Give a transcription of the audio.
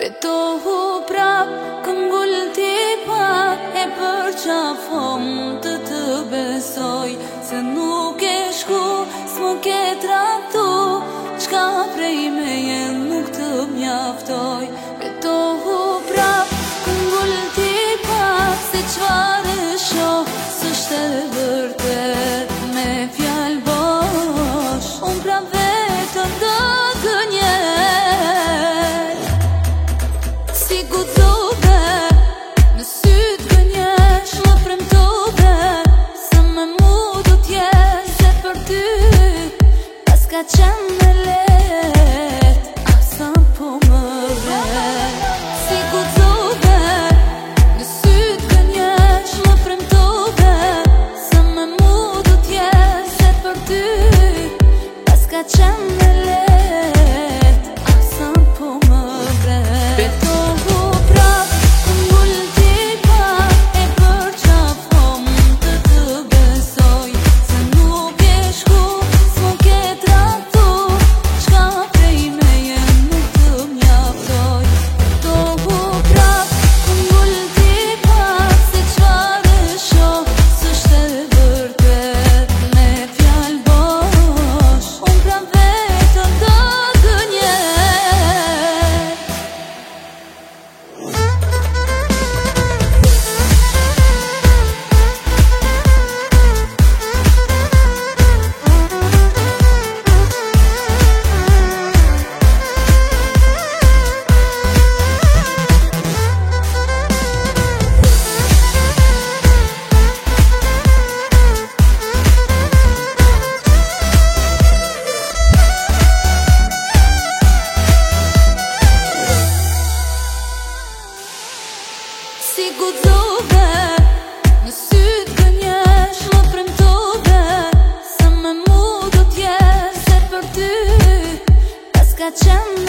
Betohu prap, këngull t'i pak e për qafom të besoj. Se nuk e shku, s'mo ke traktu, qka prej me jen nuk të mjaftoj. Betohu prap, këngull t'i pak, se qfar e shoh, s'është e vërtet me fjall bosh. Unë prap vetëm të gënjel, si gudzove, në syt gënjesh, më premtove, se me mu du t'jesh, se për ty pas ka qenë me let, asa po më vret. Si gudzove, në syt gënjesh, më premtove, se me mu du t'jesh, se për ty pas ka qenë me let, asa po më vret. Betohu prap, këngull t'i pak e për qafom të besoj. Se nuk e shku, s'mo ke traktu, qka prej me jen nuk të mjaftoj. Betohu prap, këngull t'i pak, se qfar e shoh, s'është e vërtet me fjall bosh. Unë prap vetëm të gënjel, si gudzove, në syt gënjesh, më premtove, se me mu du t'jesh, se për ty pas ka qenë